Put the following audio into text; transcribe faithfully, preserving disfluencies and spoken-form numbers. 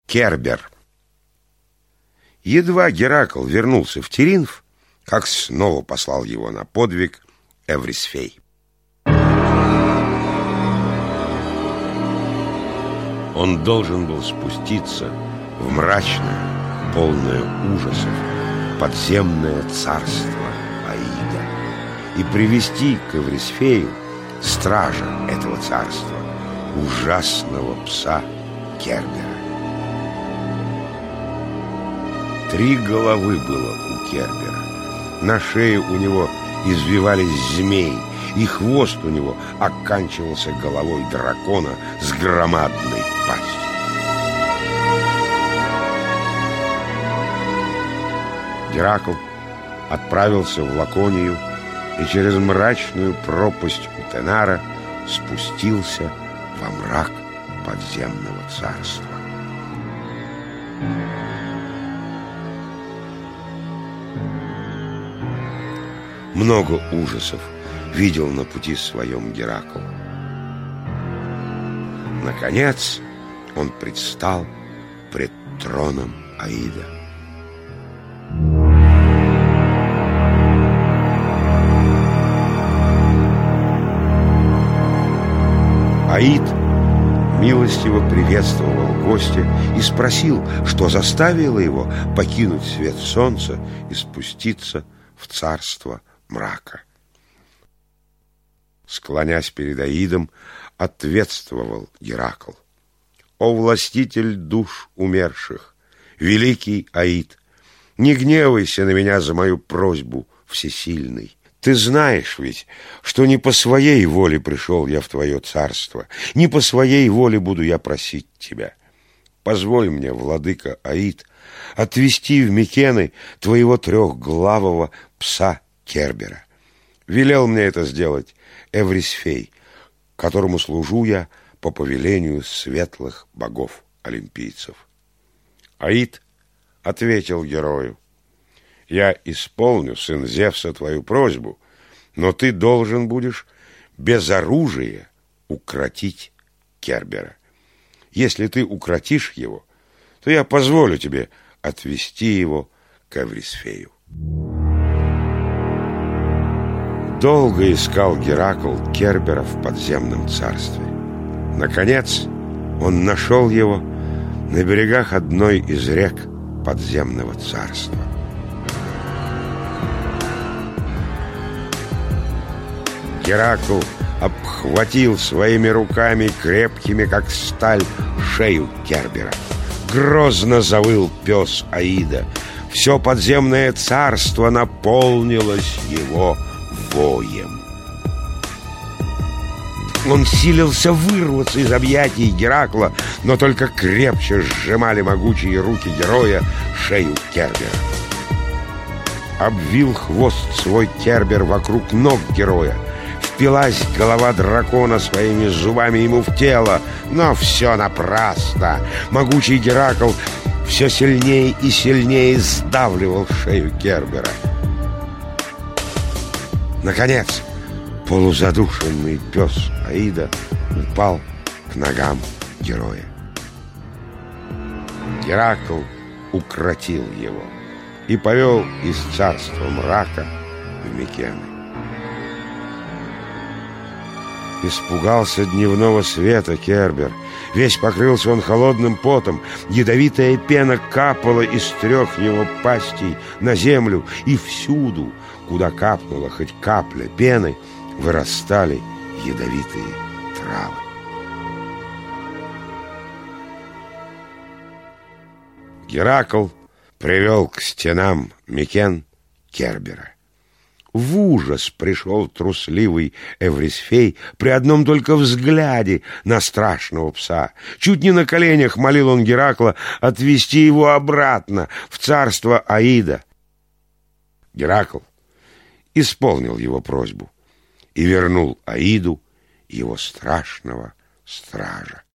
Кербер. Едва Геракл вернулся в Теринф, как снова послал его на подвиг Эврисфей. Он должен был спуститься в мрачное, полное ужасов, подземное царство Аида и привести к Эврисфею стража этого царства, ужасного пса Кербера. Три головы было у Кербера. На шее у него извивались змеи, и хвост у него оканчивался головой дракона с громадной пастью. Геракл отправился в Лаконию и через мрачную пропасть Утенара спустился во мрак подземного царства. Много ужасов видел на пути своем Геракл. Наконец он предстал пред троном Аида. Аид милостиво приветствовал гостя и спросил, что заставило его покинуть свет солнца и спуститься в царство мрака. Склонясь перед Аидом, ответствовал Геракл: «О властитель душ умерших, великий Аид, не гневайся на меня за мою просьбу, всесильный. Ты знаешь ведь, что не по своей воле пришел я в твое царство, не по своей воле буду я просить тебя. Позволь мне, владыка Аид, отвести в Микены твоего трехглавого пса Кербера. Велел мне это сделать Эврисфей, которому служу я по повелению светлых богов-олимпийцев». Аид ответил герою: «Я исполню, сын Зевса, твою просьбу, но ты должен будешь без оружия укротить Кербера. Если ты укротишь его, то я позволю тебе отвести его к Эврисфею». Долго искал Геракл Кербера в подземном царстве. Наконец он нашел его на берегах одной из рек подземного царства. Геракл обхватил своими руками, крепкими как сталь, шею Кербера. Грозно завыл пес Аида. Все подземное царство наполнилось его воем. Он силился вырваться из объятий Геракла, но только крепче сжимали могучие руки героя шею Кербера. Обвил хвост свой Кербер вокруг ног героя. Впилась голова дракона своими зубами ему в тело, но все напрасно. Могучий Геракл все сильнее и сильнее сдавливал шею Кербера. Наконец, полузадушенный пес Аида упал к ногам героя. Геракл укротил его и повел из царства мрака в Микены. Испугался дневного света Кербер. Весь покрылся он холодным потом. Ядовитая пена капала из трех его пастей на землю, и всюду, куда капнула хоть капля пены, вырастали ядовитые травы. Геракл привел к стенам Микен Кербера. В ужас пришел трусливый Эврисфей при одном только взгляде на страшного пса. Чуть не на коленях молил он Геракла отвести его обратно в царство Аида. Геракл исполнил его просьбу и вернул Аиду его страшного стража.